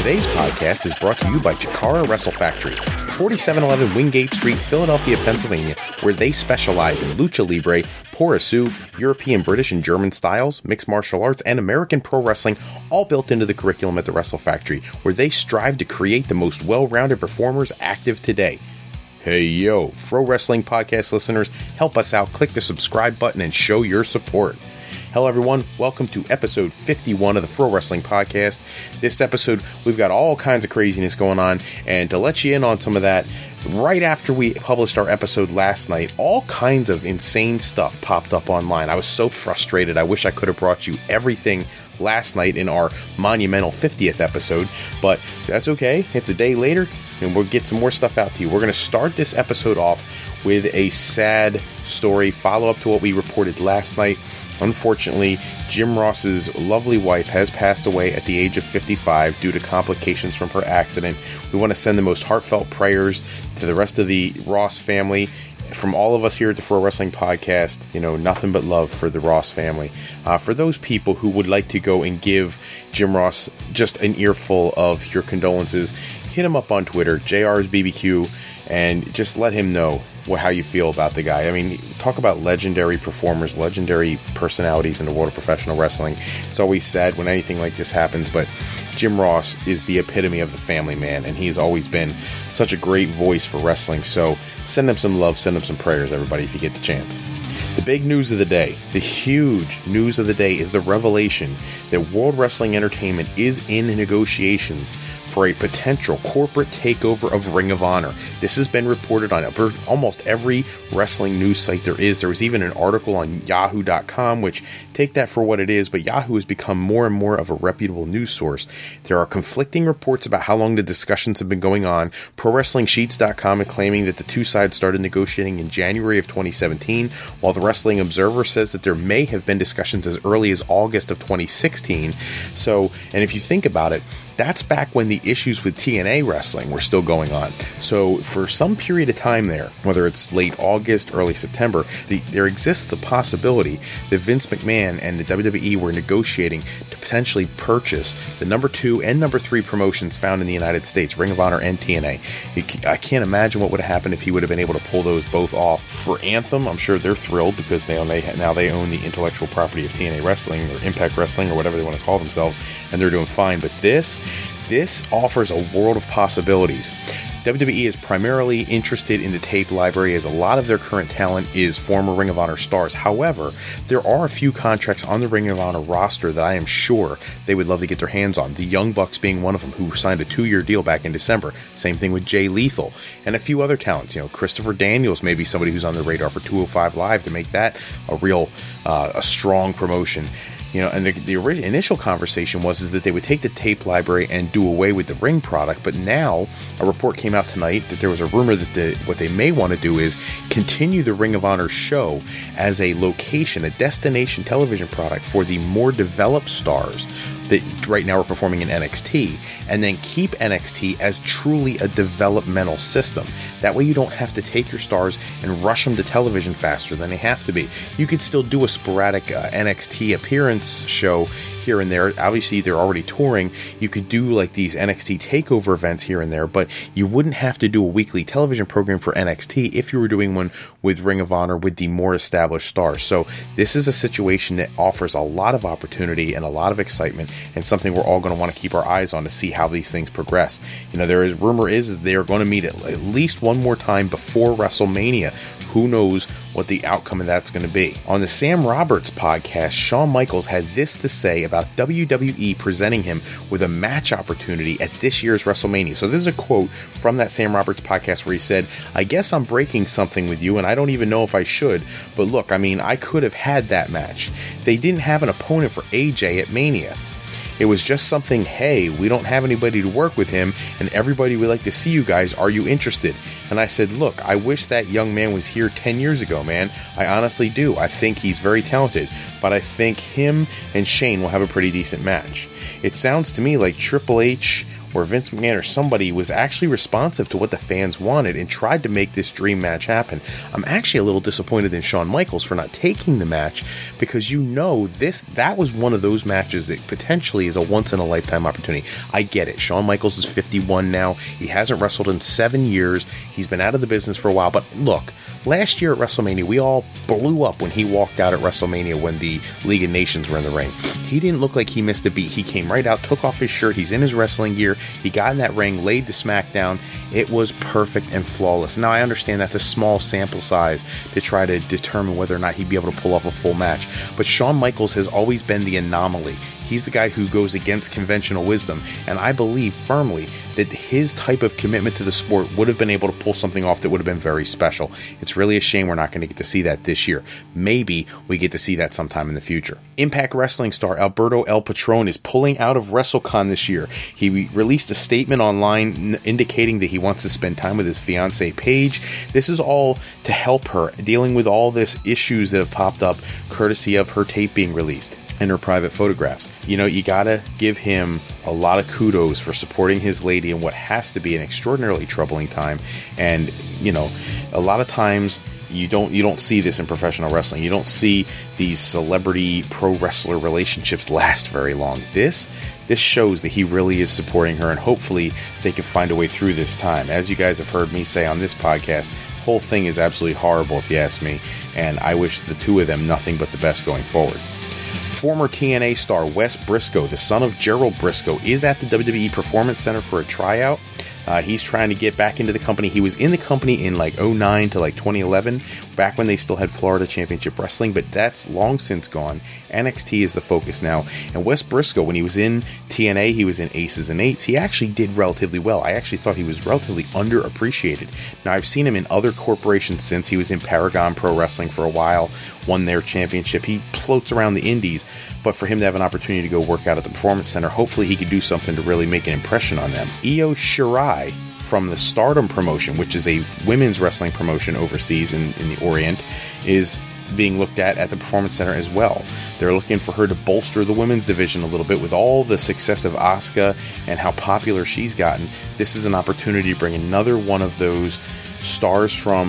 Today's podcast is brought to you by Chikara Wrestle Factory, 4711 Wingate Street, Philadelphia, Pennsylvania, where they specialize in lucha libre, porosu, European, British, and German styles, mixed martial arts, and American pro wrestling, all built into the curriculum at the Wrestle Factory, where they strive to create the most well-rounded performers active today. Hey yo, Fro Wrestling Podcast listeners, help us out, click the subscribe button, and show your support. Hello everyone, welcome to episode 51 of the Fro Wrestling Podcast. This episode, we've got all kinds of craziness going on, and to let you in on some of that, right after we published our episode last night, all kinds of insane stuff popped up online. I was so frustrated, I wish I could have brought you everything last night in our monumental 50th episode, but that's okay, it's a day later, and we'll get some more stuff out to you. We're going to start this episode off with a sad story, follow up to what we reported last night. Unfortunately, Jim Ross's lovely wife has passed away at the age of 55 due to complications from her accident. We want to send the most heartfelt prayers to the rest of the Ross family. From all of us here at the Fro Wrestling Podcast, nothing but love for the Ross family. For those people who would like to go and give Jim Ross just an earful of your condolences, hit him up on Twitter, JRsBBQ, and just let him know how you feel about the guy. I mean, talk about legendary performers, legendary personalities in the world of professional wrestling. It's always sad when anything like this happens, but Jim Ross is the epitome of the family man, and he's always been such a great voice for wrestling. So send him some love, send him some prayers, everybody, if you get the chance. The big news of the day, the huge news of the day, is the revelation that World Wrestling Entertainment is in negotiations for a potential corporate takeover of Ring of Honor. This has been reported on almost every wrestling news site there is. There was even an article on Yahoo.com, which, take that for what it is, but Yahoo has become more and more of a reputable news source. There are conflicting reports about how long the discussions have been going on. ProWrestlingSheets.com is claiming that the two sides started negotiating in January of 2017, while the Wrestling Observer says that there may have been discussions as early as August of 2016. So, and if you think about it, that's back when the issues with TNA wrestling were still going on. So for some period of time there, whether it's late August, early September, there exists the possibility that Vince McMahon and the WWE were negotiating to potentially purchase the number 2 and number 3 promotions found in the United States, Ring of Honor and TNA. I can't imagine what would have happened if he would have been able to pull those both off. For Anthem, I'm sure they're thrilled because now they own the intellectual property of TNA Wrestling or Impact Wrestling or whatever they want to call themselves, and they're doing fine. But this offers a world of possibilities. WWE is primarily interested in the tape library, as a lot of their current talent is former Ring of Honor stars. However, there are a few contracts on the Ring of Honor roster that I am sure they would love to get their hands on. The Young Bucks being one of them, who signed a 2-year deal back in December. Same thing with Jay Lethal and a few other talents. Christopher Daniels may be somebody who's on the radar for 205 Live to make that a real a strong promotion. And the initial conversation was that they would take the tape library and do away with the ring product, but now a report came out tonight that there was a rumor that what they may want to do is continue the Ring of Honor show as a location, a destination television product for the more developed stars that right now are performing in NXT, and then keep NXT as truly a developmental system. That way you don't have to take your stars and rush them to television faster than they have to be. You could still do a sporadic NXT appearance show here and there. Obviously, they're already touring. You could do like these NXT takeover events here and there, but you wouldn't have to do a weekly television program for NXT if you were doing one with Ring of Honor with the more established stars. So this is a situation that offers a lot of opportunity and a lot of excitement, and something we're all going to want to keep our eyes on to see how these things progress. Rumor is they are going to meet at least one more time before WrestleMania. Who knows what the outcome of that's going to be. On the Sam Roberts podcast, Shawn Michaels had this to say about WWE presenting him with a match opportunity at this year's WrestleMania. So this is a quote from that Sam Roberts podcast where he said, "I guess I'm breaking something with you, and I don't even know if I should, but look, I could have had that match. They didn't have an opponent for AJ at Mania. It was just something, hey, we don't have anybody to work with him, and everybody would like to see you guys. Are you interested?" And I said, look, I wish that young man was here 10 years ago, man. I honestly do. I think he's very talented, but I think him and Shane will have a pretty decent match. It sounds to me like Triple H where Vince McMahon or somebody was actually responsive to what the fans wanted and tried to make this dream match happen. I'm actually a little disappointed in Shawn Michaels for not taking the match, because that was one of those matches that potentially is a once-in-a-lifetime opportunity. I get it. Shawn Michaels is 51 now. He hasn't wrestled in 7 years. He's been out of the business for a while, but look, last year at WrestleMania, we all blew up when he walked out at WrestleMania when the League of Nations were in the ring. He didn't look like he missed a beat. He came right out, took off his shirt, he's in his wrestling gear, he got in that ring, laid the smackdown. It was perfect and flawless. Now, I understand that's a small sample size to try to determine whether or not he'd be able to pull off a full match, but Shawn Michaels has always been the anomaly. He's the guy who goes against conventional wisdom, and I believe firmly that his type of commitment to the sport would have been able to pull something off that would have been very special. It's really a shame we're not going to get to see that this year. Maybe we get to see that sometime in the future. Impact Wrestling star Alberto El Patron is pulling out of WrestleCon this year. He released a statement online indicating that he wants to spend time with his fiancée Paige. This is all to help her dealing with all this issues that have popped up courtesy of her tape being released and her private photographs. You know, you gotta give him a lot of kudos for supporting his lady in what has to be an extraordinarily troubling time. And, you know, a lot of times you don't see this in professional wrestling. You don't see these celebrity pro wrestler relationships last very long. This shows that he really is supporting her, and hopefully they can find a way through this time. As you guys have heard me say on this podcast, the whole thing is absolutely horrible if you ask me, and I wish the two of them nothing but the best going forward. Former TNA star Wes Briscoe, the son of Gerald Briscoe, is at the WWE Performance Center for a tryout. He's trying to get back into the company. He was in the company in like 2009 to like 2011, back when they still had Florida Championship Wrestling, but that's long since gone. NXT is the focus now. And Wes Briscoe, when he was in TNA, he was in Aces and Eights. He actually did relatively well. I actually thought he was relatively underappreciated. Now, I've seen him in other corporations since. He was in Paragon Pro Wrestling for a while, won their championship. He floats around the indies, but for him to have an opportunity to go work out at the Performance Center, hopefully he could do something to really make an impression on them. Io Shirai from the Stardom promotion, which is a women's wrestling promotion overseas in the Orient, is being looked at the Performance Center as well. They're looking for her to bolster the women's division a little bit with all the success of Asuka and how popular she's gotten. This is an opportunity to bring another one of those stars from,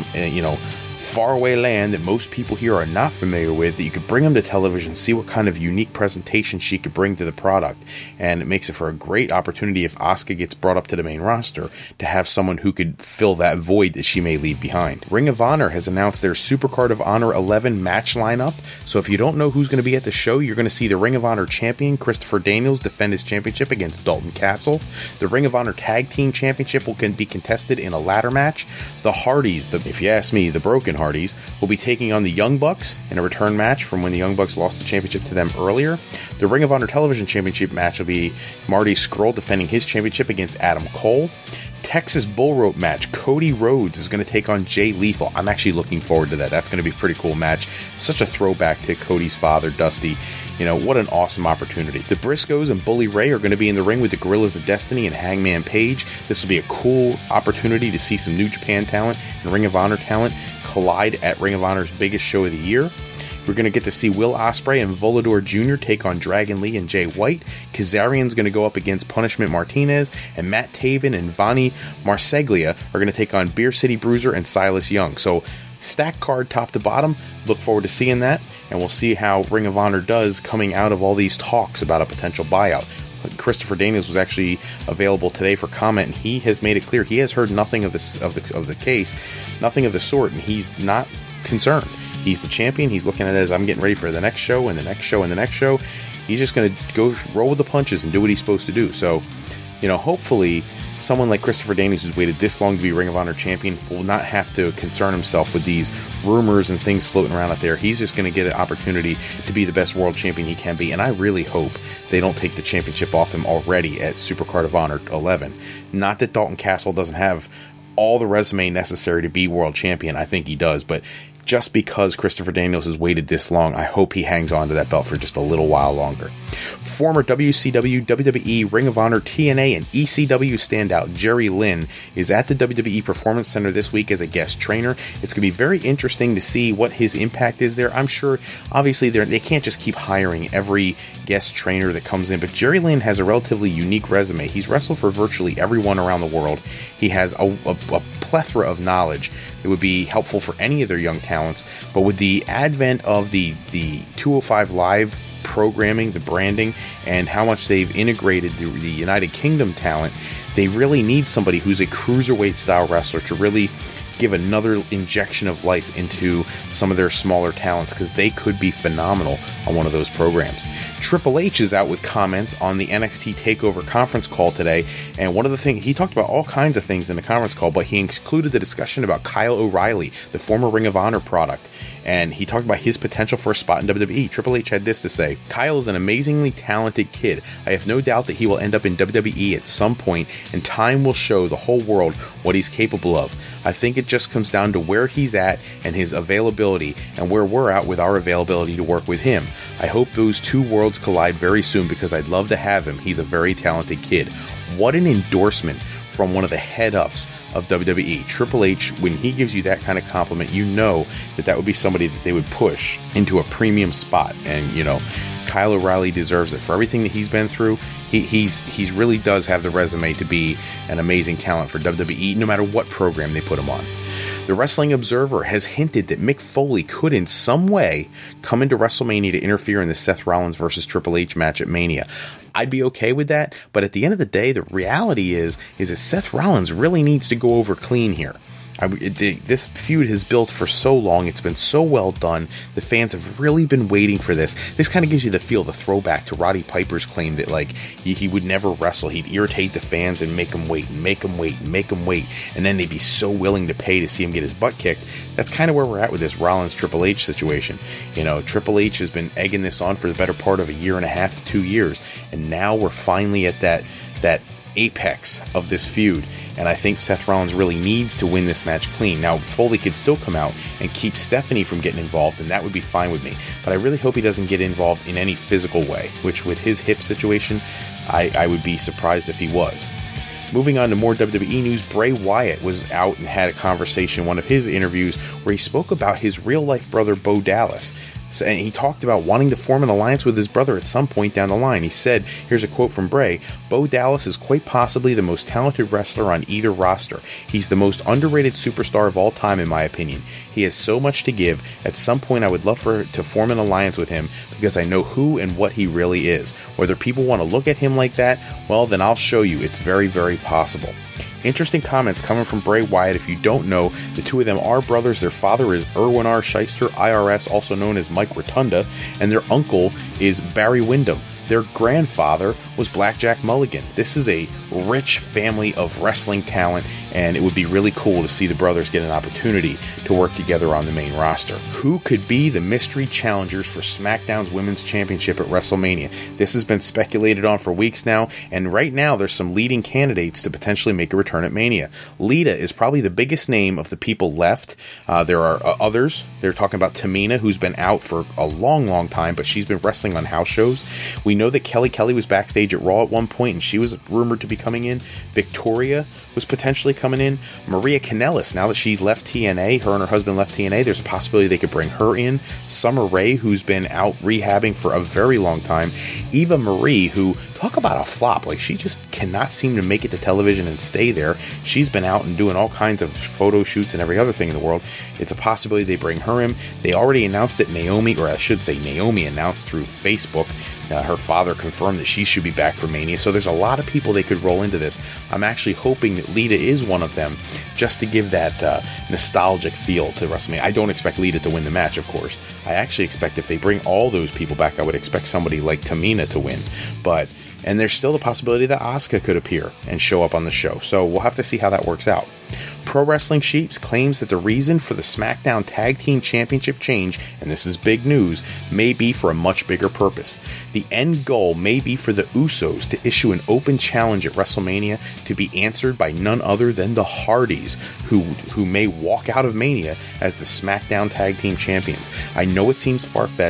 faraway land that most people here are not familiar with, that you could bring them to television, see what kind of unique presentation she could bring to the product, and it makes it for a great opportunity if Asuka gets brought up to the main roster to have someone who could fill that void that she may leave behind. Ring of Honor has announced their Supercard of Honor 11 match lineup, so if you don't know who's going to be at the show, you're going to see the Ring of Honor champion Christopher Daniels defend his championship against Dalton Castle. The Ring of Honor Tag Team Championship will be contested in a ladder match. The Hardys, if you ask me, the Broken Hardys, will be taking on the Young Bucks in a return match from when the Young Bucks lost the championship to them earlier. The Ring of Honor Television Championship match will be Marty Scurll defending his championship against Adam Cole. Texas Bull Rope match, Cody Rhodes is going to take on Jay Lethal. I'm actually looking forward to that. That's going to be a pretty cool match. Such a throwback to Cody's father, Dusty. What an awesome opportunity. The Briscoes and Bully Ray are going to be in the ring with the Gorillas of Destiny and Hangman Page. This will be a cool opportunity to see some New Japan talent and Ring of Honor talent collide at Ring of Honor's biggest show of the year. We're going to get to see Will Ospreay and Volador Jr. take on Dragon Lee and Jay White. Kazarian's going to go up against Punishment Martinez, and Matt Taven and Vanni Marseglia are going to take on Beer City Bruiser and Silas Young. So, stacked card top to bottom. Look forward to seeing that, and we'll see how Ring of Honor does coming out of all these talks about a potential buyout. Christopher Daniels was actually available today for comment, and he has made it clear he has heard nothing of the case, nothing of the sort, and he's not concerned. He's the champion. He's looking at it as I'm getting ready for the next show and the next show and the next show. He's just going to go roll with the punches and do what he's supposed to do. So, hopefully someone like Christopher Daniels, who's waited this long to be Ring of Honor champion, will not have to concern himself with these rumors and things floating around out there. He's just going to get an opportunity to be the best world champion he can be, and I really hope they don't take the championship off him already at Supercard of Honor 11. Not that Dalton Castle doesn't have all the resume necessary to be world champion. I think he does, but just because Christopher Daniels has waited this long, I hope he hangs on to that belt for just a little while longer. Former WCW, WWE, Ring of Honor, TNA, and ECW standout Jerry Lynn is at the WWE Performance Center this week as a guest trainer. It's going to be very interesting to see what his impact is there. I'm sure, obviously, they can't just keep hiring every guest trainer that comes in, but Jerry Lynn has a relatively unique resume. He's wrestled for virtually everyone around the world. He has a plethora of knowledge that would be helpful for any of their young talents, but with the advent of the 205 Live programming, the branding, and how much they've integrated the United Kingdom talent, they really need somebody who's a cruiserweight style wrestler to really give another injection of life into some of their smaller talents, because they could be phenomenal on one of those programs. Triple H is out with comments on the NXT TakeOver conference call today, and one of the things, he talked about all kinds of things in the conference call, but he included the discussion about Kyle O'Reilly, the former Ring of Honor product, and he talked about his potential for a spot in WWE. Triple H had this to say: Kyle is an amazingly talented kid. I have no doubt that he will end up in WWE at some point, and time will show the whole world what he's capable of. I think it just comes down to where he's at and his availability, and where we're at with our availability to work with him. I hope those two worlds collide very soon, because I'd love to have him. He's a very talented kid. What an endorsement from one of the head-ups of WWE. Triple H, when he gives you that kind of compliment, you know that would be somebody that they would push into a premium spot. And, you know, Kyle O'Reilly deserves it for everything that he's been through. He's really does have the resume to be an amazing talent for WWE, no matter what program they put him on. The Wrestling Observer has hinted that Mick Foley could in some way come into WrestleMania to interfere in the Seth Rollins versus Triple H match at Mania. I'd be okay with that, but at the end of the day, the reality is that Seth Rollins really needs to go over clean here. This feud has built for so long. It's been so well done. The fans have really been waiting for this. This kind of gives you the feel, the throwback to Roddy Piper's claim that, like, he would never wrestle. He'd irritate the fans and make them wait and make them wait and make them wait. And then they'd be so willing to pay to see him get his butt kicked. That's kind of where we're at with this Rollins-Triple H situation. You know, Triple H has been egging this on for the better part of 1.5 to 2 years. And now we're finally at that apex of this feud, and I think Seth Rollins really needs to win this match clean. Now, Foley could still come out and keep Stephanie from getting involved, and that would be fine with me, but I really hope he doesn't get involved in any physical way, which with his hip situation, I would be surprised if he was. Moving on to more WWE news, Bray Wyatt was out and had a conversation in one of his interviews where he spoke about his real-life brother, Bo Dallas. And he talked about wanting to form an alliance with his brother at some point down the line. He said, here's a quote from Bray: Bo Dallas is quite possibly the most talented wrestler on either roster. He's the most underrated superstar of all time, in my opinion. He has so much to give. At some point, I would love to form an alliance with him, because I know who and what he really is. Whether people want to look at him like that, well, then I'll show you. It's very, very possible. Interesting comments coming from Bray Wyatt. If you don't know, the two of them are brothers. Their father is Irwin R. Shyster, IRS, also known as Mike Rotunda, and their uncle is Barry Windham. Their grandfather was Blackjack Mulligan. This is a rich family of wrestling talent, and it would be really cool to see the brothers get an opportunity to work together on the main roster. Who could be the mystery challengers for SmackDown's Women's Championship at WrestleMania? This has been speculated on for weeks now, and right now there's some leading candidates to potentially make a return at Mania. Lita is probably the biggest name of the people left. There are others. They're talking about Tamina, who's been out for a long, long time, but she's been wrestling on house shows. We know that Kelly was backstage at Raw at one point, and she was rumored to be coming in. Victoria was potentially coming in. Maria Kanellis, now that she left TNA, her and her husband left TNA, there's a possibility they could bring her in. Summer Rae, who's been out rehabbing for a very long time. Eva Marie, who, talk about a flop, like, she just cannot seem to make it to television and stay there. She's been out and doing all kinds of photo shoots and every other thing in the world. It's a possibility they bring her in. They already announced that Naomi announced through Facebook. Her father confirmed that she should be back for Mania, so there's a lot of people they could roll into this. I'm actually hoping that Lita is one of them, just to give that nostalgic feel to WrestleMania. I don't expect Lita to win the match, of course. I actually expect if they bring all those people back, I would expect somebody like Tamina to win. And there's still the possibility that Asuka could appear and show up on the show, so we'll have to see how that works out. Pro Wrestling Sheeps claims that the reason for the SmackDown Tag Team Championship change, and this is big news, may be for a much bigger purpose. The end goal may be for the Usos to issue an open challenge at WrestleMania to be answered by none other than the Hardys, who may walk out of Mania as the SmackDown Tag Team Champions. I know it seems far-fetched.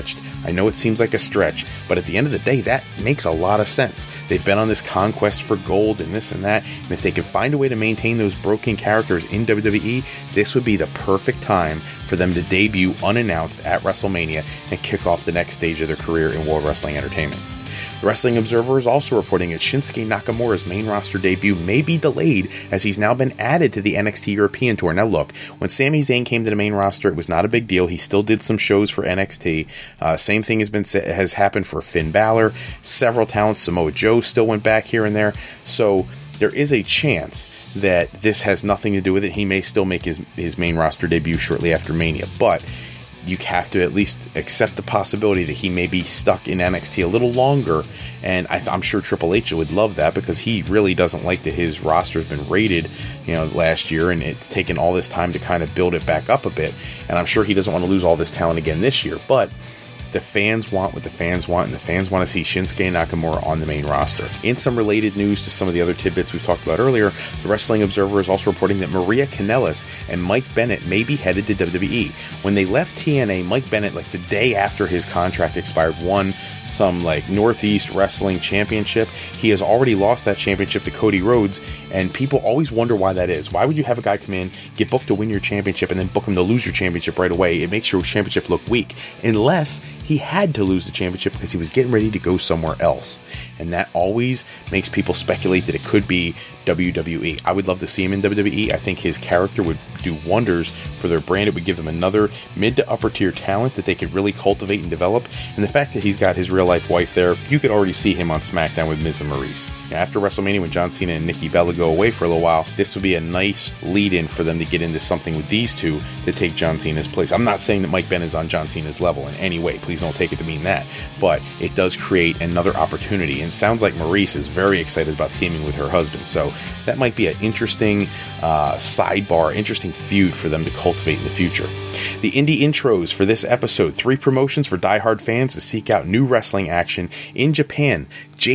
I know it seems like a stretch, but at the end of the day, that makes a lot of sense. They've been on this conquest for gold and this and that, and if they can find a way to maintain those broken characters in WWE, this would be the perfect time for them to debut unannounced at WrestleMania and kick off the next stage of their career in World Wrestling Entertainment. The Wrestling Observer is also reporting that Shinsuke Nakamura's main roster debut may be delayed as he's now been added to the NXT European Tour. Now look, when Sami Zayn came to the main roster, it was not a big deal. He still did some shows for NXT. Same thing has happened for Finn Balor. Several talents, Samoa Joe still went back here and there. So there is a chance that this has nothing to do with it. He may still make his main roster debut shortly after Mania, but you have to at least accept the possibility that he may be stuck in NXT a little longer, and I'm sure Triple H would love that because he really doesn't like that his roster has been raided, last year, and it's taken all this time to kind of build it back up a bit, and I'm sure he doesn't want to lose all this talent again this year, but the fans want what the fans want, and the fans want to see Shinsuke Nakamura on the main roster. In some related news to some of the other tidbits we've talked about earlier, the Wrestling Observer is also reporting that Maria Kanellis and Mike Bennett may be headed to WWE. When they left TNA, Mike Bennett, the day after his contract expired, won some Northeast Wrestling Championship. He has already lost that championship to Cody Rhodes, and people always wonder why that is. Why would you have a guy come in, get booked to win your championship, and then book him to lose your championship right away? It makes your championship look weak, unless he had to lose the championship because he was getting ready to go somewhere else. And that always makes people speculate that it could be WWE. I would love to see him in WWE. I think his character would do wonders for their brand. It would give them another mid to upper tier talent that they could really cultivate and develop. And the fact that he's got his real life wife there, you could already see him on SmackDown with Miz and Maurice. After WrestleMania, when John Cena and Nikki Bella go away for a little while, this would be a nice lead-in for them to get into something with these two to take John Cena's place. I'm not saying that Mike Bennett is on John Cena's level in any way. Please don't take it to mean that. But it does create another opportunity. And it sounds like Maurice is very excited about teaming with her husband. So that might be an interesting sidebar, interesting feud for them to cultivate in the future. The indie intros for this episode: 3 promotions for diehard fans to seek out new wrestling action in Japan.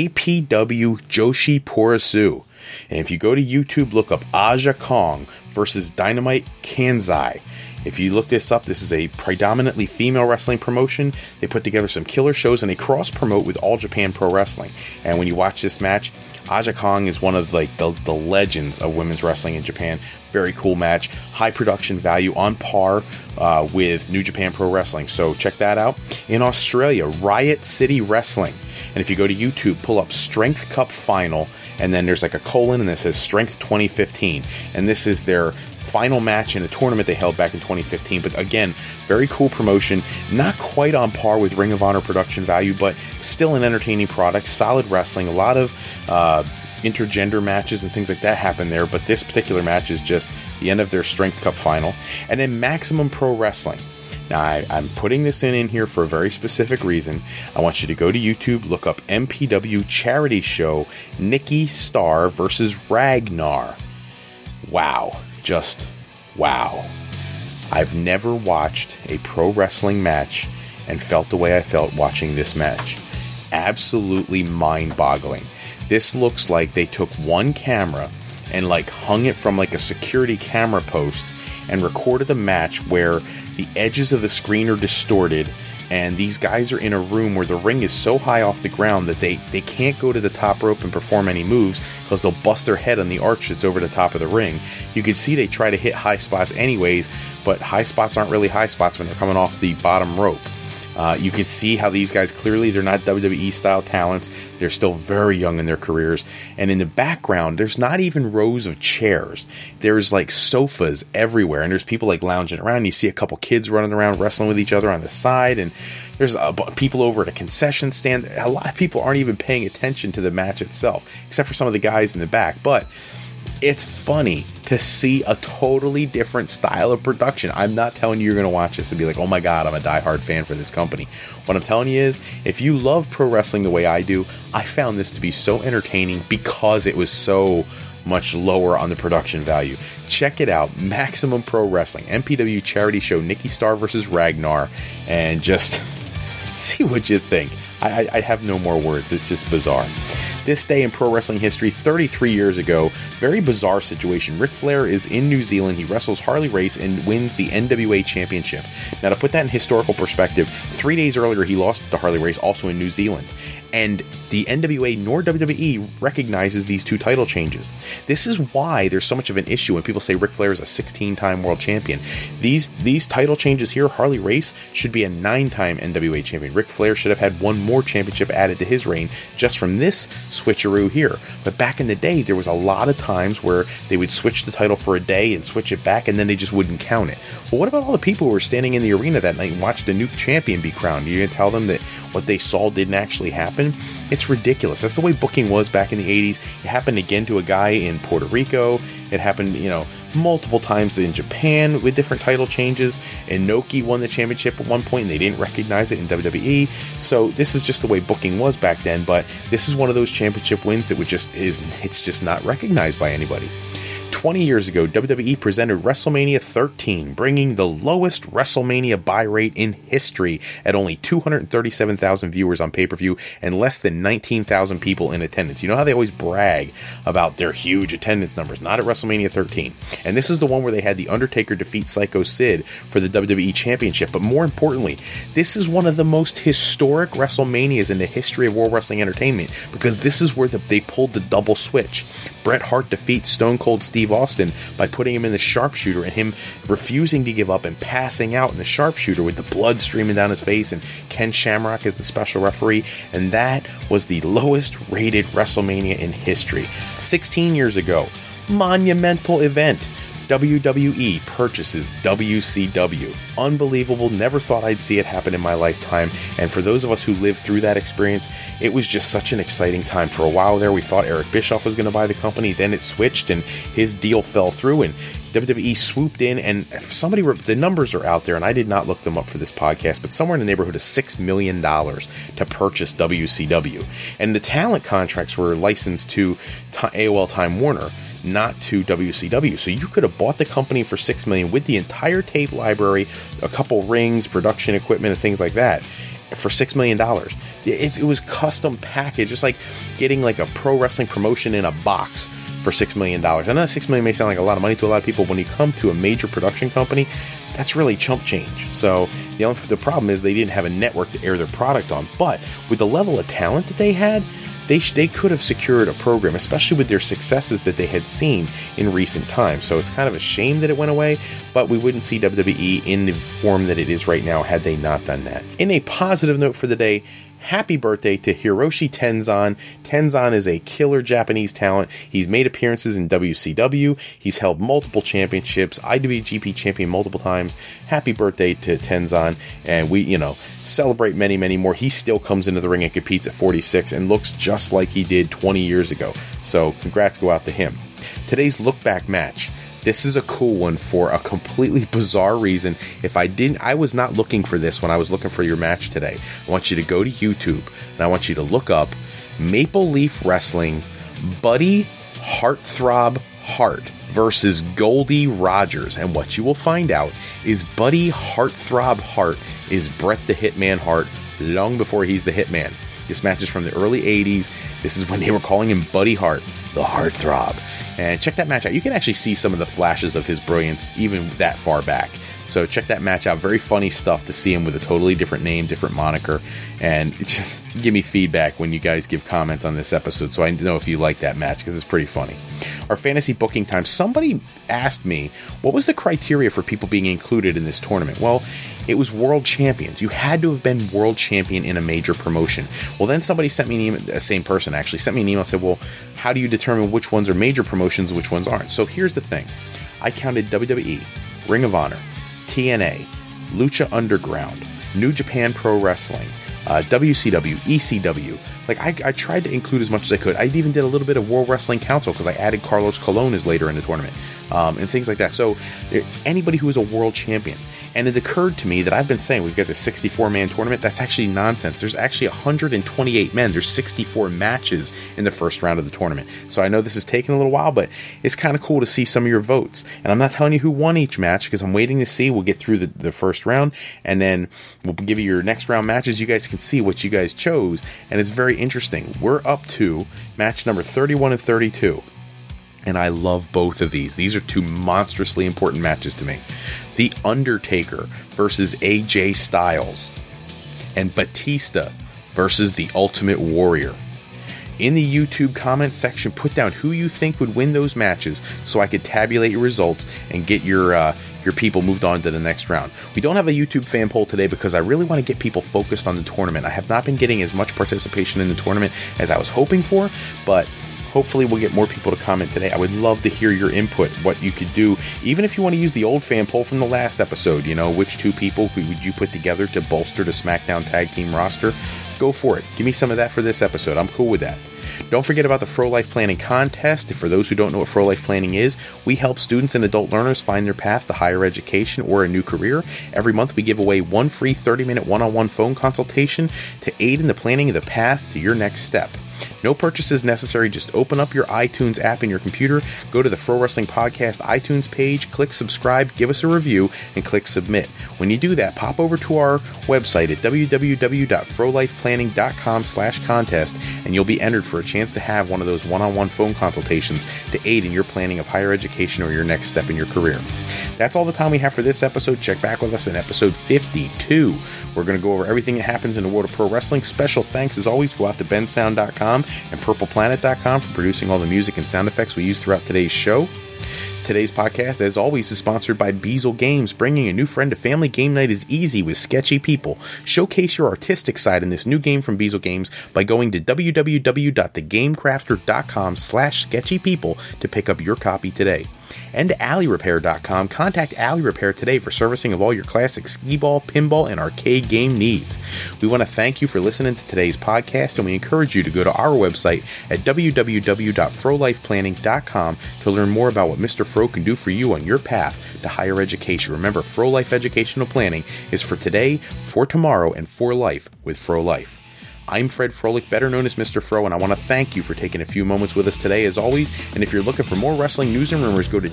JPW Joshi Porosu. And if you go to YouTube, look up Aja Kong versus Dynamite Kansai. If you look this up, this is a predominantly female wrestling promotion. They put together some killer shows and they cross-promote with All Japan Pro Wrestling. And when you watch this match, Aja Kong is one of the legends of women's wrestling in Japan. Very cool match. High production value, on par with New Japan Pro Wrestling. So check that out. In Australia, Riot City Wrestling. And if you go to YouTube, pull up Strength Cup Final, and then there's a colon and it says Strength 2015. And this is their final match in a tournament they held back in 2015. But again, very cool promotion. Not quite on par with Ring of Honor production value, but still an entertaining product. Solid wrestling. A lot of intergender matches and things like that happen there. But this particular match is just the end of their Strength Cup Final. And then Maximum Pro Wrestling. Now, I'm putting this in here for a very specific reason. I want you to go to YouTube, look up MPW Charity Show, Nikki Starr versus Ragnar. Wow. Just wow. I've never watched a pro wrestling match and felt the way I felt watching this match. Absolutely mind-boggling. This looks like they took one camera and hung it from a security camera post and recorded a match where the edges of the screen are distorted, and these guys are in a room where the ring is so high off the ground that they can't go to the top rope and perform any moves because they'll bust their head on the arch that's over the top of the ring. You can see they try to hit high spots anyways, but high spots aren't really high spots when they're coming off the bottom rope. You can see how these guys, clearly they're not WWE style talents. They're still very young in their careers. And in the background, there's not even rows of chairs. There's sofas everywhere, and there's people lounging around. You see a couple kids running around wrestling with each other on the side, and there's people over at a concession stand. A lot of people aren't even paying attention to the match itself, except for some of the guys in the back. But it's funny to see a totally different style of production. I'm not telling you you're going to watch this and be like, oh my god, I'm a diehard fan for this company. What I'm telling you is, if you love pro wrestling the way I do, I found this to be so entertaining because it was so much lower on the production value. Check it out. Maximum Pro Wrestling, MPW Charity Show, Nikki Starr versus Ragnar, and just see what you think. I have no more words. It's just bizarre. This day in pro wrestling history, 33 years ago, very bizarre situation. Ric Flair is in New Zealand. He wrestles Harley Race and wins the NWA Championship. Now, to put that in historical perspective, 3 days earlier, he lost to Harley Race, also in New Zealand. And the NWA nor WWE recognizes these two title changes. This is why there's so much of an issue when people say Ric Flair is a 16-time world champion. These title changes here, Harley Race should be a 9-time NWA champion. Ric Flair should have had one more championship added to his reign just from this switcheroo here. But back in the day, there was a lot of times where they would switch the title for a day and switch it back, and then they just wouldn't count it. Well, what about all the people who were standing in the arena that night and watched the new champion be crowned? You're going to tell them that what they saw didn't actually happen? It's ridiculous. That's the way booking was back in the 80s. It happened again to a guy in Puerto Rico. It happened, multiple times in Japan with different title changes. Inoki won the championship at one point and they didn't recognize it in WWE. So this is just the way booking was back then, but this is one of those championship wins that it's just not recognized by anybody. 20 years ago, WWE presented WrestleMania 13, bringing the lowest WrestleMania buy rate in history at only 237,000 viewers on pay-per-view and less than 19,000 people in attendance. You know how they always brag about their huge attendance numbers? Not at WrestleMania 13. And this is the one where they had The Undertaker defeat Psycho Sid for the WWE Championship. But more importantly, this is one of the most historic WrestleManias in the history of World Wrestling Entertainment, because this is where they pulled the double switch. Bret Hart defeats Stone Cold Steve Austin by putting him in the sharpshooter and him refusing to give up and passing out in the sharpshooter with the blood streaming down his face, and Ken Shamrock is the special referee, and that was the lowest rated WrestleMania in history. 16 years ago, monumental event. WWE purchases WCW. Unbelievable. Never thought I'd see it happen in my lifetime. And for those of us who lived through that experience, it was just such an exciting time. For a while there, we thought Eric Bischoff was going to buy the company. Then it switched and his deal fell through and WWE swooped in, and the numbers are out there, and I did not look them up for this podcast, but somewhere in the neighborhood of $6 million to purchase WCW. And the talent contracts were licensed to AOL Time Warner, not to WCW. So you could have bought the company for $6 million with the entire tape library, a couple rings, production equipment, and things like that for $6 million. It was custom packaged, just like getting like a pro wrestling promotion in a box for $6 million. I know $6 million may sound like a lot of money to a lot of people. When you come to a major production company, that's really chump change. So the problem is they didn't have a network to air their product on. But with the level of talent that they had, they could have secured a program, especially with their successes that they had seen in recent times. So it's kind of a shame that it went away, but we wouldn't see WWE in the form that it is right now had they not done that. In a positive note for the day, happy birthday to Hiroshi Tenzan. Tenzan is a killer Japanese talent. He's made appearances in WCW. He's held multiple championships, IWGP champion multiple times. Happy birthday to Tenzan. And we, celebrate many, many more. He still comes into the ring and competes at 46 and looks just like he did 20 years ago. So congrats go out to him. Today's look back match. This is a cool one for a completely bizarre reason. I was not looking for this when I was looking for your match today. I want you to go to YouTube and I want you to look up Maple Leaf Wrestling Buddy Heartthrob Hart versus Goldie Rogers. And what you will find out is Buddy Heartthrob Hart is Bret the Hitman Hart long before he's the Hitman. This match is from the early 80s. This is when they were calling him Buddy Hart, the Heartthrob. And check that match out. You can actually see some of the flashes of his brilliance even that far back. So check that match out. Very funny stuff to see him with a totally different name, different moniker. And just give me feedback when you guys give comments on this episode so I know if you like that match, because it's pretty funny. Our fantasy booking time. Somebody asked me, what was the criteria for people being included in this tournament? Well, it was world champions. You had to have been world champion in a major promotion. Well, then somebody sent me an email, the same person actually sent me an email and said, well, how do you determine which ones are major promotions, which ones aren't? So here's the thing. I counted WWE, Ring of Honor, TNA, Lucha Underground, New Japan Pro Wrestling, WCW, ECW. I tried to include as much as I could. I even did a little bit of World Wrestling Council because I added Carlos Colon as later in the tournament, and things like that. So anybody who is a world champion. And it occurred to me that I've been saying we've got the 64-man tournament. That's actually nonsense. There's actually 128 men. There's 64 matches in the first round of the tournament. So I know this is taking a little while, but it's kind of cool to see some of your votes. And I'm not telling you who won each match because I'm waiting to see. We'll get through the first round, and then we'll give you your next round matches. You guys can see what you guys chose, and it's very interesting. We're up to match number 31 and 32. And I love both of these. These are two monstrously important matches to me. The Undertaker versus AJ Styles, and Batista versus The Ultimate Warrior. In the YouTube comment section, put down who you think would win those matches so I could tabulate your results and get your people moved on to the next round. We don't have a YouTube fan poll today because I really want to get people focused on the tournament. I have not been getting as much participation in the tournament as I was hoping for, but hopefully we'll get more people to comment today. I would love to hear your input, what you could do. Even if you want to use the old fan poll from the last episode, which two people would you put together to bolster the SmackDown Tag Team roster? Go for it. Give me some of that for this episode. I'm cool with that. Don't forget about the Fro Life Planning Contest. For those who don't know what Fro Life Planning is, we help students and adult learners find their path to higher education or a new career. Every month we give away one free 30-minute one-on-one phone consultation to aid in the planning of the path to your next step. No purchases necessary. Just open up your iTunes app in your computer, go to the Fro Wrestling Podcast iTunes page, click subscribe, give us a review, and click submit. When you do that, pop over to our website at www.frolifeplanning.com/contest, and you'll be entered for a chance to have one of those one-on-one phone consultations to aid in your planning of higher education or your next step in your career. That's all the time we have for this episode. Check back with us in episode 52. We're going to go over everything that happens in the world of pro wrestling. Special thanks, as always, go out to bensound.com and purpleplanet.com for producing all the music and sound effects we use throughout today's show. Today's podcast, as always, is sponsored by Beazle Games. Bringing a new friend to family game night is easy with sketchy people. Showcase your artistic side in this new game from Beazle Games by going to www.thegamecrafter.com/sketchypeople to pick up your copy today. And AlleyRepair.com. Contact Alley Repair today for servicing of all your classic skee-ball, pinball, and arcade game needs. We want to thank you for listening to today's podcast, and we encourage you to go to our website at www.frolifeplanning.com to learn more about what Mr. Fro can do for you on your path to higher education. Remember, Fro Life Educational Planning is for today, for tomorrow, and for life with Fro Life. I'm Fred Froelich, better known as Mr. Fro, and I want to thank you for taking a few moments with us today, as always. And if you're looking for more wrestling news and rumors, go to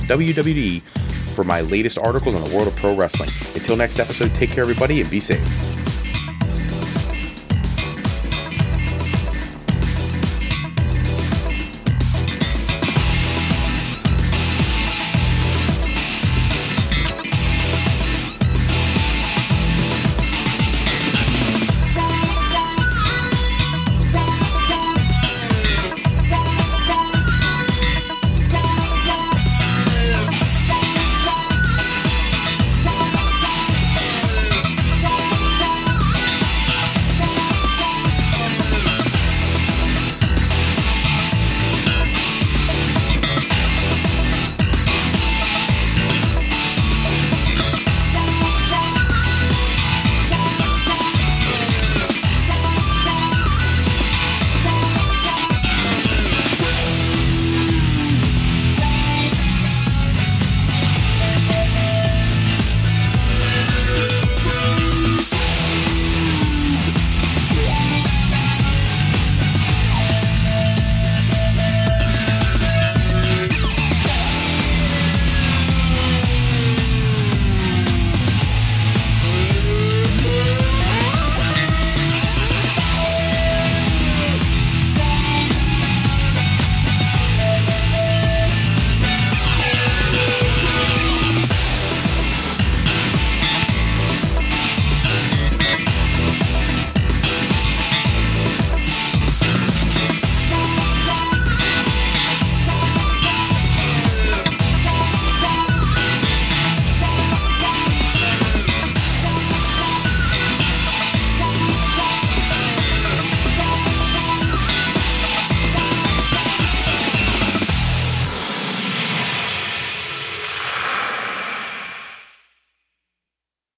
www.tsjsports.com/WWE for my latest articles on the world of pro wrestling. Until next episode, take care, everybody, and be safe.